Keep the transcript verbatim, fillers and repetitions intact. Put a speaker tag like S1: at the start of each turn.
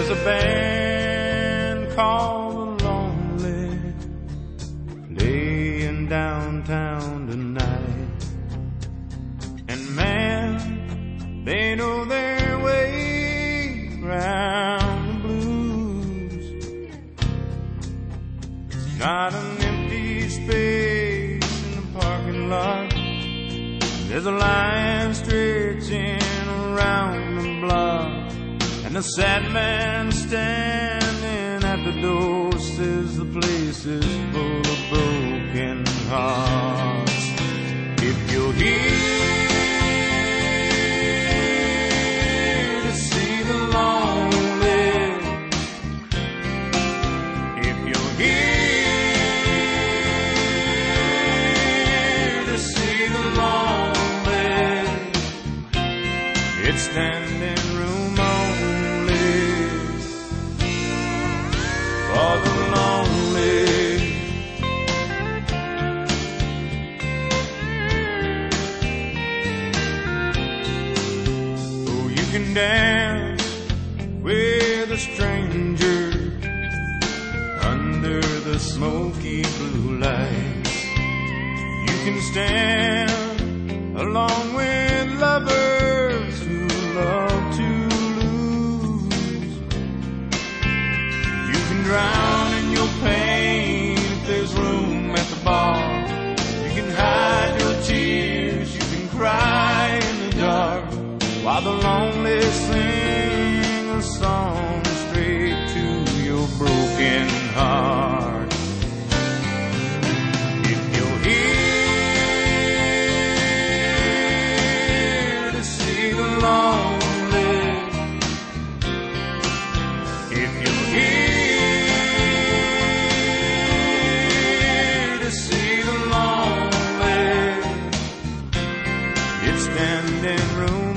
S1: a band called The Lonely playing downtown tonight. And man, they know their way round the blues. Not an empty space in the parking lot. There's a line stretching around the block. And the sad man standing at the door says the place is full of broken hearts. If you're here to see the lonely, if you're here to see the lonely, it's standing room only for the lonely. Oh, you can dance with a stranger under the smoky blue lights. You can stand along with lovers who love to lose. You can drown in your pain if there's room at the bar. You can hide your tears, you can cry in the dark, while the lonely sing a song straight to your broken heart. If you're here to see the lonely, if you're here to see the lonely, it's standing room